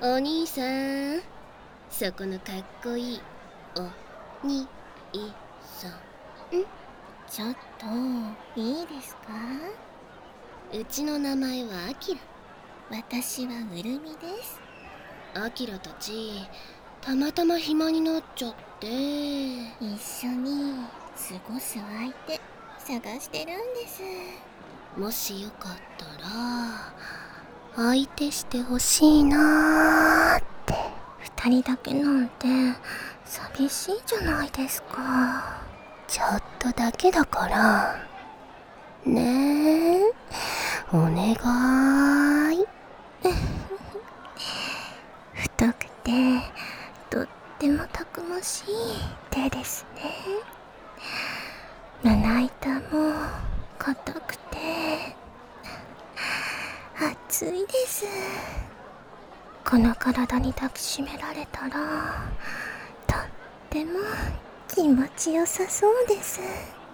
お兄さん、そこのかっこいいお兄さん。 ちょっといいですか？ うちの名前はアキラ。 私はウルミです。 アキラたちたまたま暇になっちゃって、 一緒に過ごす相手探してるんです。 もしよかったら相手してほしいなーって。 二人だけなんて寂しいじゃないですか。 ちょっとだけだからねえ、お願い。 太くてとってもたくましい手ですね。胸板も硬くて熱いです。この体に抱きしめられたらとっても気持ちよさそうです。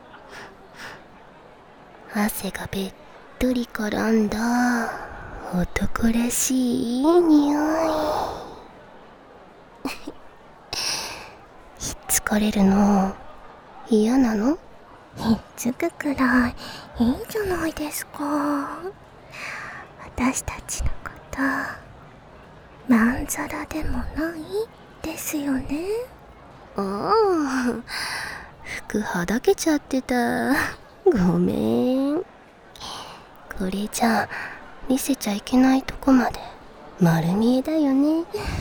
汗がべっとり絡んだ男らしいいい匂い。ひっつかれるの嫌なの？ ひっつくくらいいいじゃないですか。私たちのことまんざらでもないですよね。 ああ、服はだけちゃってた。ごめん。これじゃ見せちゃいけないとこまで丸見えだよね。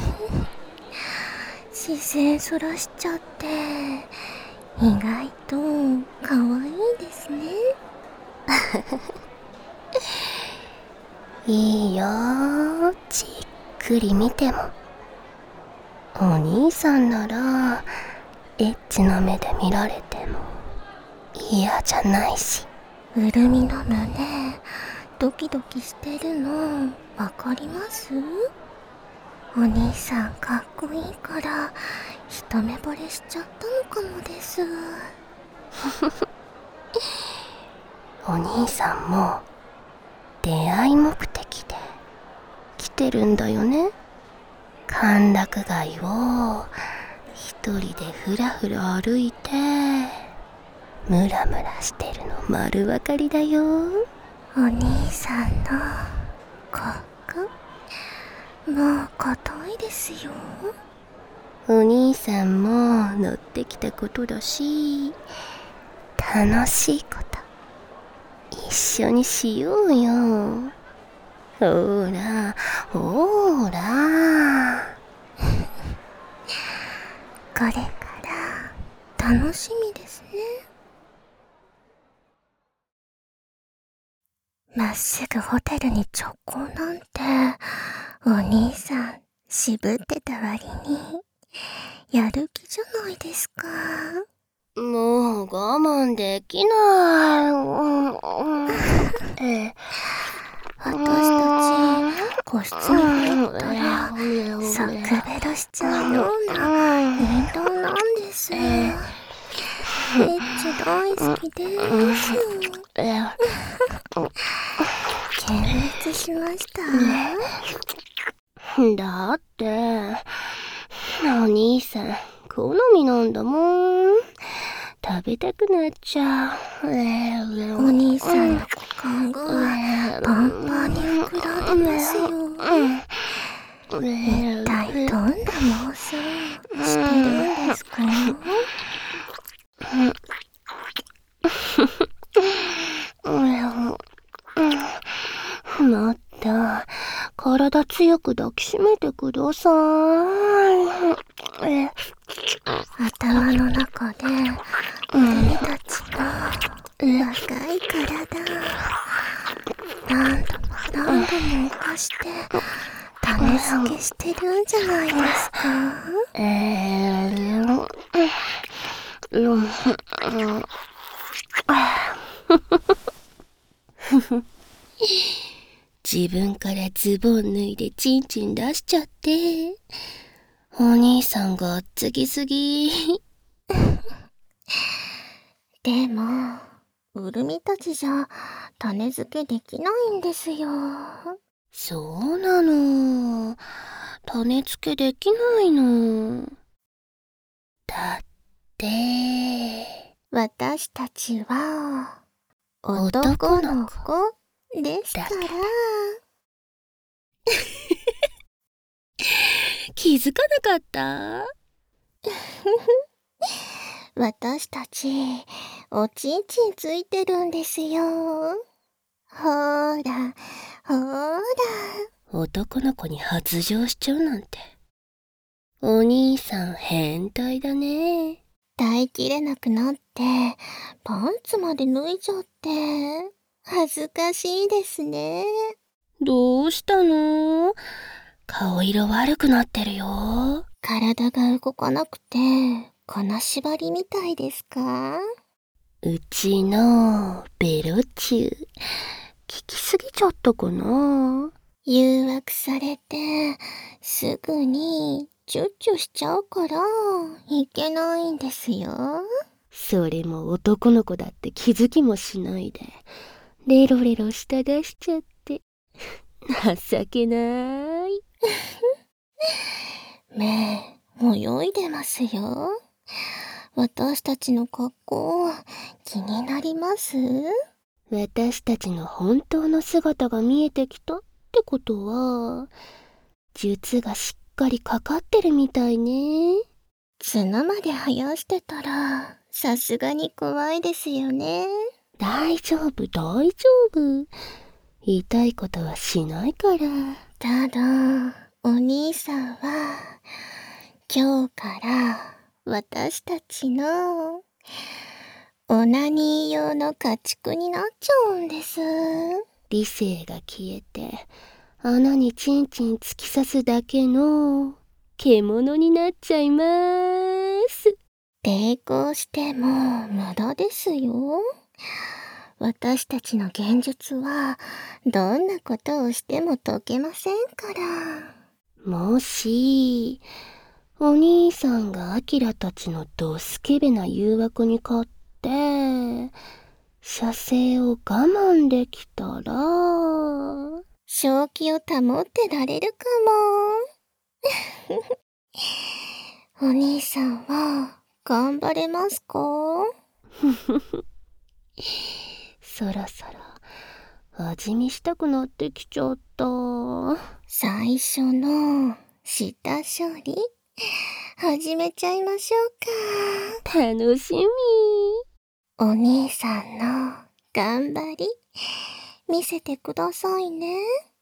視線そらしちゃって意外と可愛いですね。 いいよ、じっくり見ても。お兄さんならエッチな目で見られても嫌じゃないし。 うるみの胸ドキドキしてるのわかります？お兄さんかっこいいから一目惚れしちゃったのかもです。 お兄さんも出会い目的で来てるんだよね。歓楽街を一人でふらふら歩いてムラムラしてるの丸分かりだよ。 お兄さんのここもう硬いですよ。 お兄さんも乗ってきたことだし、楽しいこと一緒にしようよ。ほらほら。 これから楽しみですね。まっすぐホテルに直行なんてお兄さん渋ってた割にやる気じゃないですか。 もう我慢できない。 私たち個室に入ったらサクベロしちゃうような運動なんです。エッチ大好きです。見物しました？ だってお兄さん好みなんだもん。食べたくなっちゃう。 お兄さんの股間がパンパンに膨らんでますよ。一体どんな妄想してるんですか？ もっと体強く抱きしめてください。 頭の中で君たちの若い体何度も何度も犯して種付けしてるんじゃないですか？ 自分からズボン脱いでチンチン出しちゃって、お兄さんがっつきすぎ。 でもうるみたちじゃ種付けできないんですよ。 そうなの。 種付けできないの。だって、 私たちは男の子ですから。 気づかなかった？ 私たちおちんちんついてるんですよ。ほーらほーら。 男の子に発情しちゃうなんて。お兄さん変態だね。 耐えきれなくなってパンツまで脱いじゃって恥ずかしいですね。 どうしたの？顔色悪くなってるよ。 体が動かなくて金縛りみたいですか？ うちのベロチュー、効きすぎちゃったかな？ 誘惑されてすぐにチュッチュしちゃうからいけないんですよ。 それも男の子だって気づきもしないでレロレロ舌出しちゃって情けない。 目泳いでますよ。私たちの格好気になります？ 私たちの本当の姿が見えてきたってことは術がしっかりかかってるみたいね。 角まで生やしてたらさすがに怖いですよね。 大丈夫大丈夫、痛いことはしないから。 ただお兄さんは今日から私たちのオナニー用の家畜になっちゃうんです。 理性が消えて穴にチンチン突き刺すだけの獣になっちゃいます。 抵抗しても無駄ですよ。私たちの現術はどんなことをしても解けませんから。 もしお兄さんがアキラたちのドスケベな誘惑に勝って射精を我慢できたら正気を保ってられるかも。お兄さんは頑張れますか？ そろそろ味見したくなってきちゃった。 最初の下処理始めちゃいましょうか。楽しみ。 お兄さんの頑張り見せてくださいね。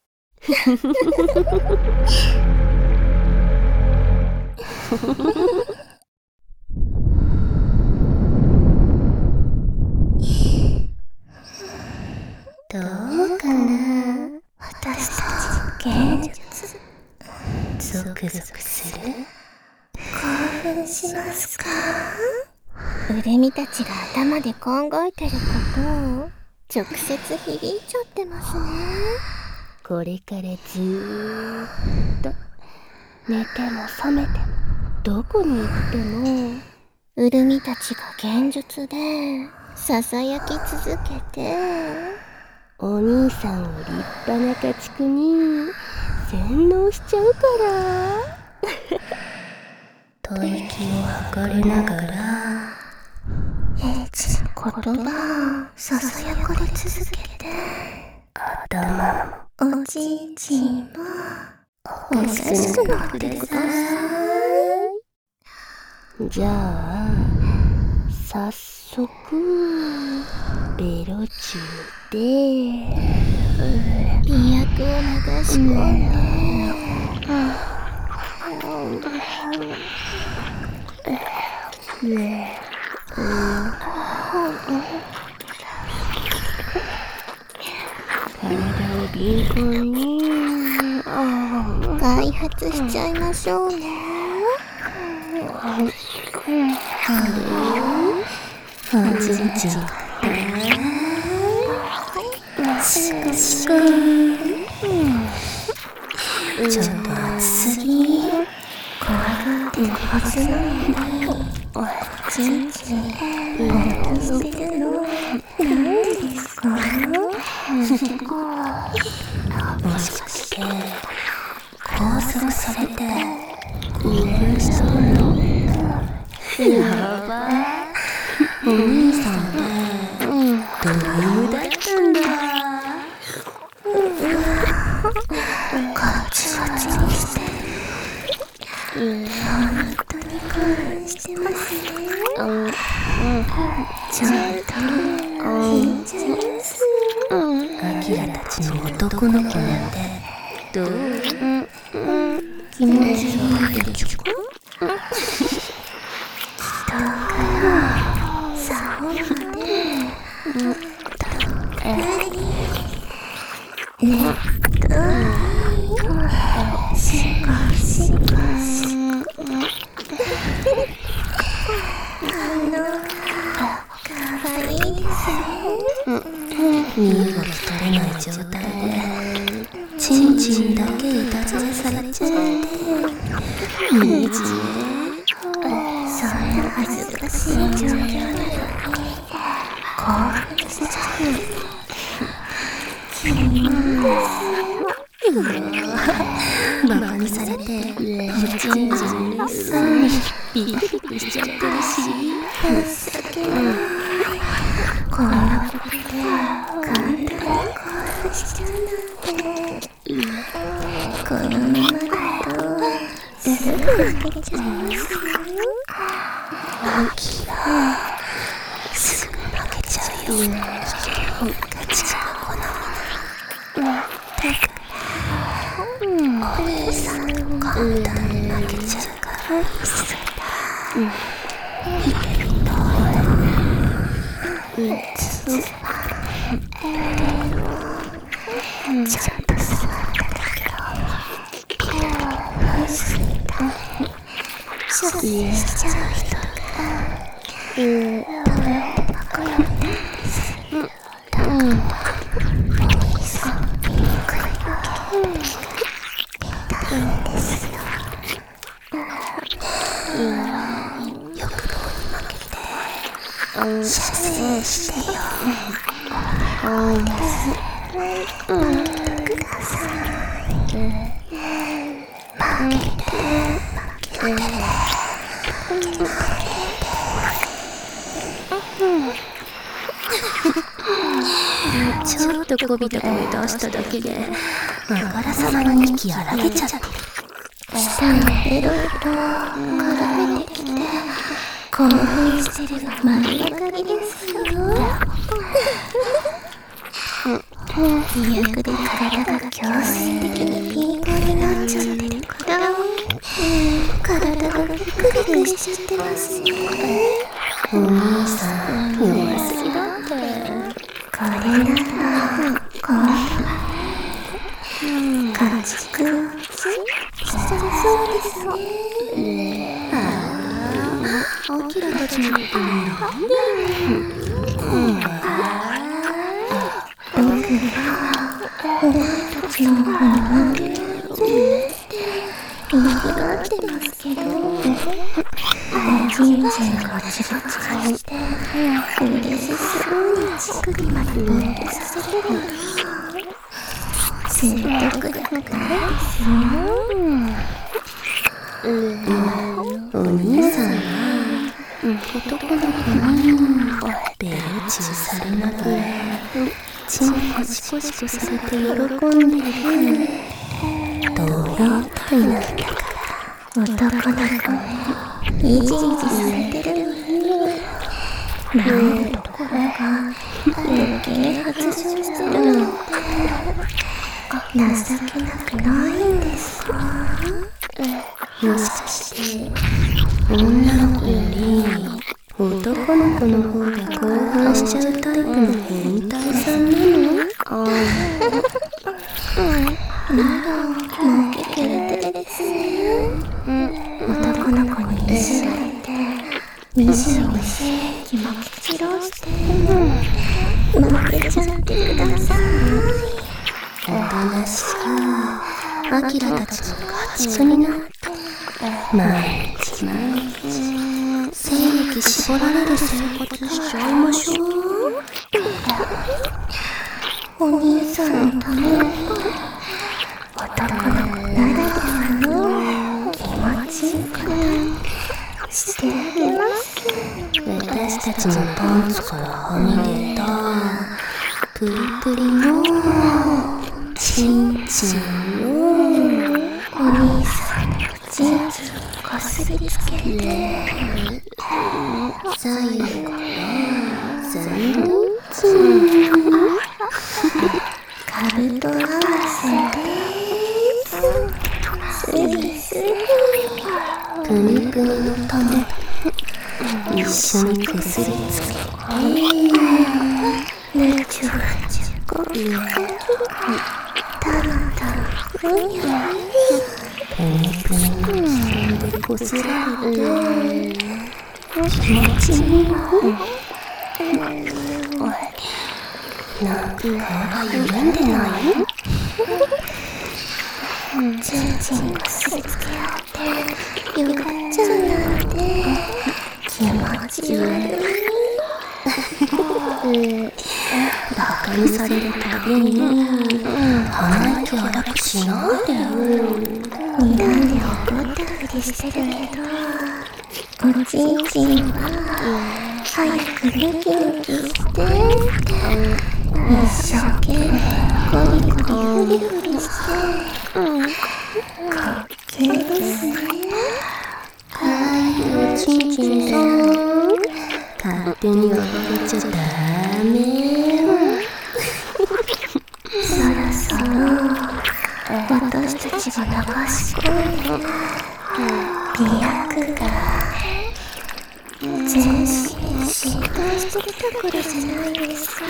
どうかな、私たちの現実。ゾクゾクする？ 興奮しますか？ウルミたちが頭で考えてることを直接響いちゃってますね。 これからずーっと寝ても覚めてもどこに行ってもウルミたちが現実でささやき続けてお兄さんを立派な家畜に洗脳しちゃうから吐息を測りながらエッチな言葉をささやかれ続けて頭もおちんちんもおかしくなってください。じゃあ早速ベロチューで美薬を流し込んで体を敏感に開発しちゃいましょうね。 おちんちんシクシクちょっと熱すぎ。 怖がってるはずなのにちんちん抱き捨てるのなんでですか？ もしかして高速くされて興奮しそうな。やばい。お兄さんってド M だったんだ。ガチガチにして本当に興奮してますね。ちょっと緊張です。 アキラたちの男の子なんてどう？気持ちいいでちょ。 さほまでしかしかわいいですね。 身動き取れない状態でチンチンだけいたずらされちゃって、いいじそんな恥ずかしい状況なのに興奮しちゃう。バカにされておちんちん嬉しそうにビクビクしちゃってるし、 情けない。こんなことで簡単に興奮しちゃうなんて。このままだとすぐ負けちゃいますよ。 アキラすぐ負けちゃうよ。ガチが好みな。お兄さん簡単に負けちゃうからすぐだ。見てるとちゃんと座っただけどすぐだ。射精しちゃう人がどうやってバカなんですだからお兄さんピンクいわけ痛いんですよ。欲望に負けて射精してよ。待ってください。負けてちょっとこびた声出しただけであからさまに息荒げちゃってる。 舌がいろいろ絡めてきて興奮してるの丸分かりですよ。飛躍で体が強制的にピンクになっちゃってるから体がビクビクしちゃってますね。 お兄さん弱すぎだって。 これなら家畜をしちゃいそうですね。 アキラたちのことになんで僕がお前たちの方に負ける言いがってますけど、人生がチバチバして嬉しそうに乳首までピンクさせてるの説得力ないですよ。 お兄さんは男の子にベロチューされながらチンコシコシコされて喜んでる童謡体なんだから。 男の子にイジイジされてるのに前のところが余計発情してるのって情けなくないんですか？ もしかして女の子より男の子の方が興奮しちゃうタイプの変態さんなの？ もうケケレテレですね。男の子にいじられてミシミシ気まき散らして負けちゃってください。 おとなしくアキラたちの家畜になって毎日精液絞られる生活しちゃいましょう。 お兄さんのために男の子ならではのしてあげます。 私たちのパンツからはみ出たプリプリのチンチンをお兄さんのチンチンをこすりつけて、 左右から全部カブト合わせです。スリスリくにくにのため一緒にくすりつけねちゅわちゅこたらたらふにゃぷにぷにでこすられて気持ちいいの。おい、なんか顔が緩んでない？ チンチンこすりつけ合ってよかっちゃうなんて気持ち悪い。 バカにされるたびに鼻息荒くしないでよ。 睨んで怒ったふりしてるけど、おちんちんは早くニキニキして一生懸命ゴリゴリフリフリして滑稽ですね。 はい、おちんちんさん、勝手に踊っちゃダメよ。 そろそろ私たちが流し込んでる美薬が全身浸透してきた頃じゃないですか。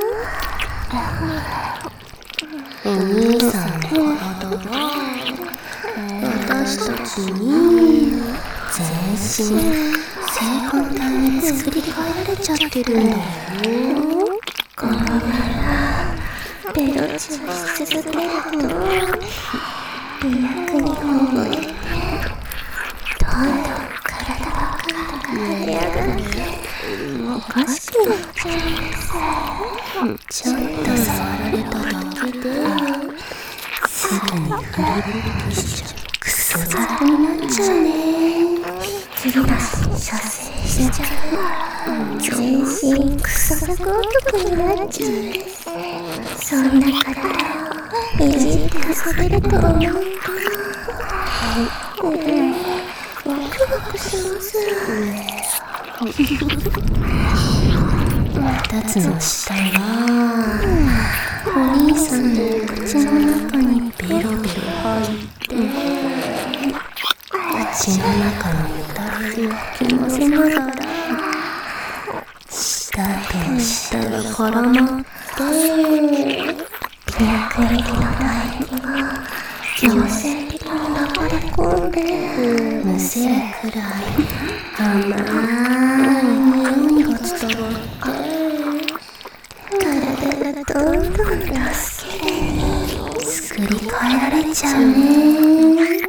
お兄さんの体は私たちに全身正反対に作り変えられちゃってるんだよ。 このままベロチをし続けると美薬に覚えてどんどん体が腫れ上がっておかしくなっちゃうんです。 ちょっと触られただけですぐにフルフルしちゃうクソガラになっちゃうね。 次の射精しちゃう全身クソザコ男になっちゃうんです。そんな体をいじって遊べると思うとワクワクします。 二つの死体はお兄さんの口の中にベロベロ入って口の中のよだれをかき混ぜながら舌と舌が絡まって美薬液の唾液が強制的に流れ込んでむせるくらい甘い匂いが伝わって体がどんどんロスケに作り変えられちゃうね。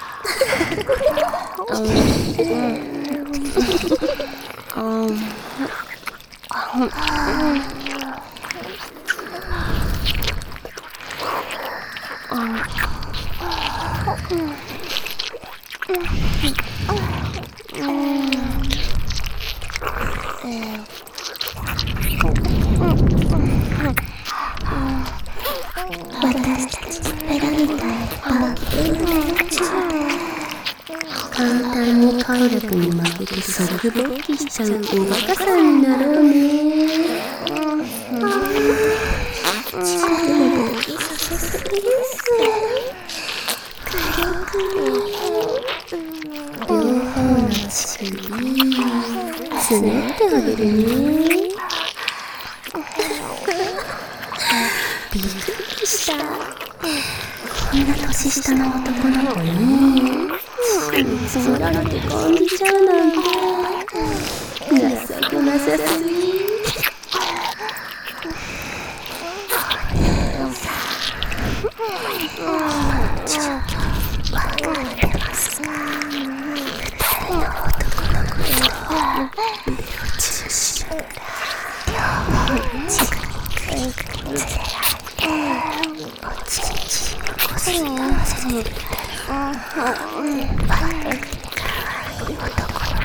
私たちのペラみたいにパンキーになっちゃう。 簡単に快楽に負けてソフボッキしちゃうおバカさんになろうね。 近くでボキさせすぎです。軽く両方の乳首つねってあげるね。びっくりした。こんな年下の男の子につもられて感じちゃうなんて情けなさすぎ。 状況わかってますか？二人の男の子とベロチューしながら両方チクにクリクリ連れられておちんちんをこすり合わせてる二人。わかるかわいい男の子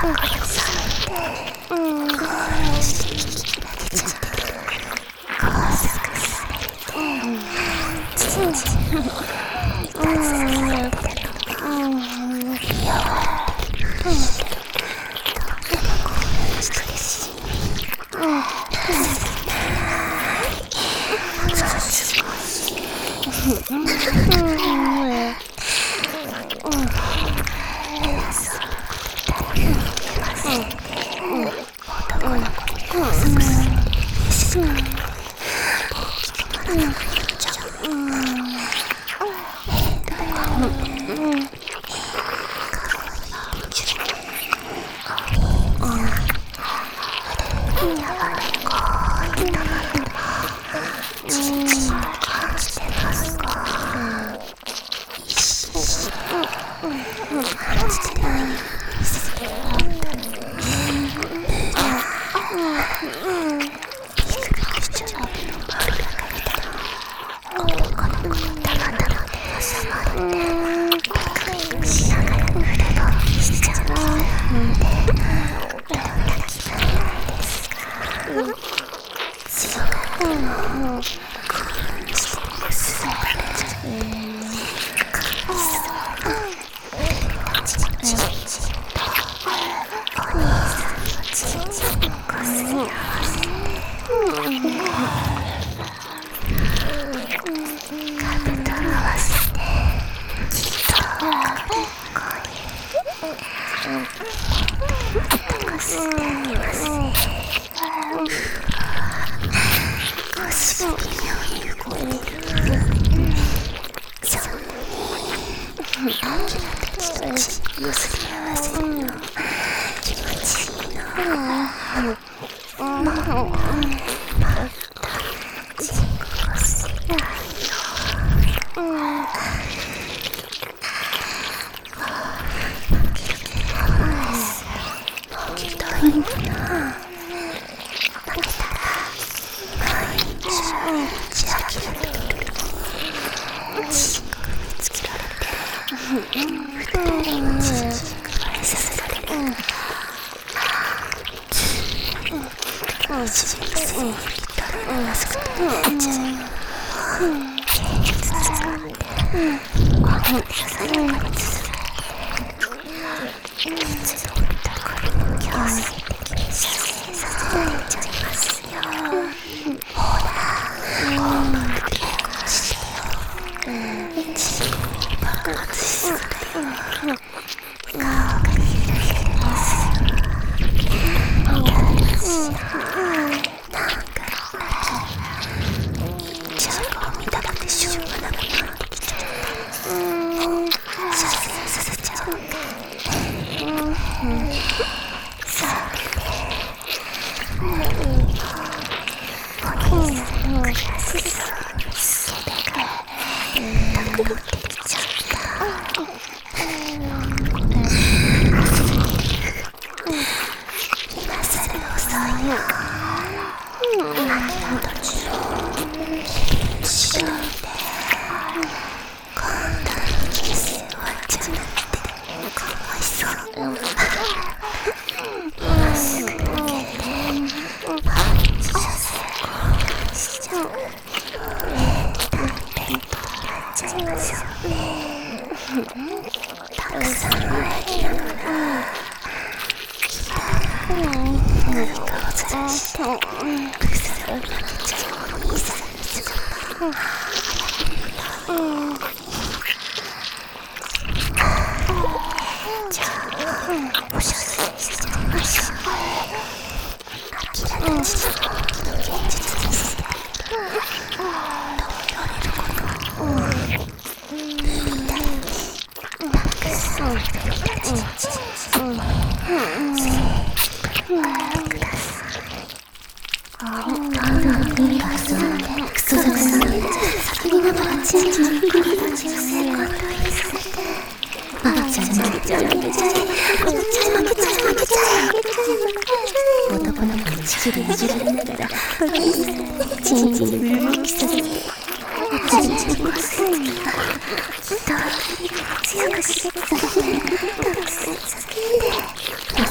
男の子に乳でいじられながらチンチンで動きさせてチンチンをするには強く刺激させて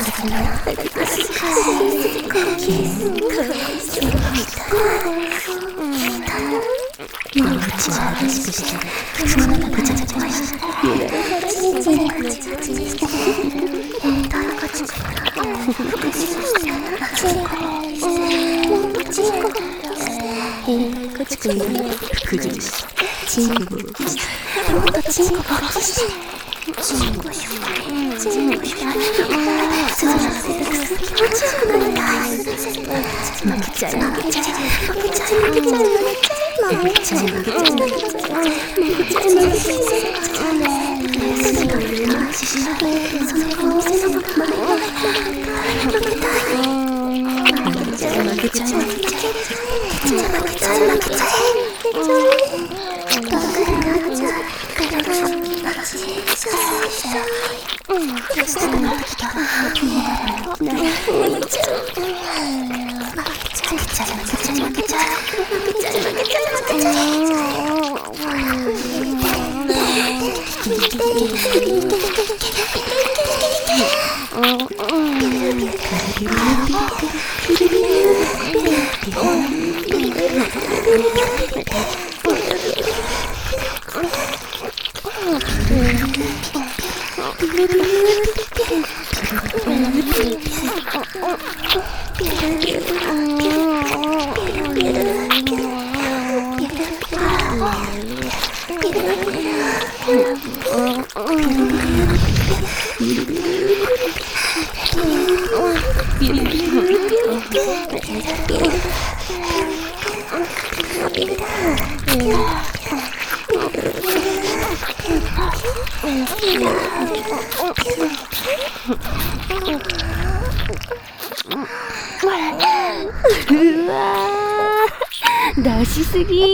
うわー、出しすぎ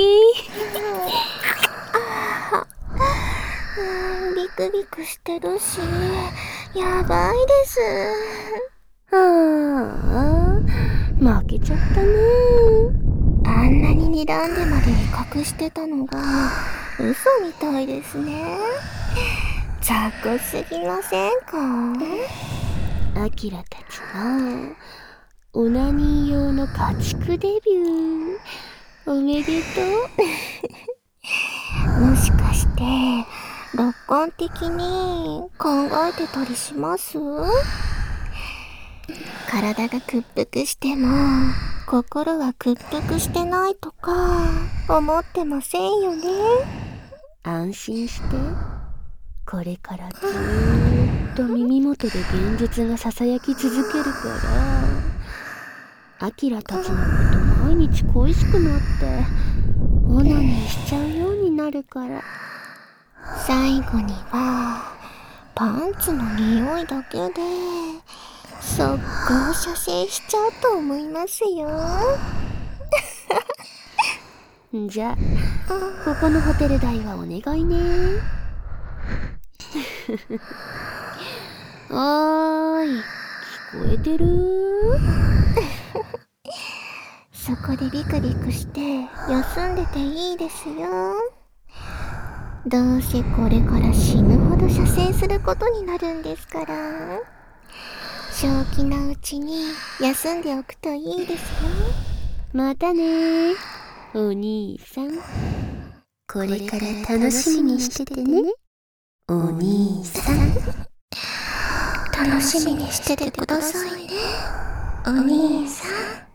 ビクビクしてるし、やばいです。 負けちゃったね。 あんなに睨んでまで隠してたのが嘘みたいですね。雑魚すぎませんか？ アキラたちのオナニー用の家畜デビューおめでとう。もしかして楽観的に考えてたりします？体が屈服しても心は屈服してないとか思ってませんよね。 安心して、これからずーっと耳元で現実がささやき続けるから、アキラたちのこと毎日恋しくなってオナニーしちゃうようになるから。 最後にはパンツの匂いだけで速攻射精しちゃうと思いますよ。 じゃあここのホテル代はお願いね。おーい、聞こえてる？ そこでビクビクして休んでていいですよ。どうせこれから死ぬほど射精することになるんですから、正気なうちに休んでおくといいですよ。 またねお兄さん。これから楽しみにしててねお兄さん。 楽しみにしててくださいねお兄さん。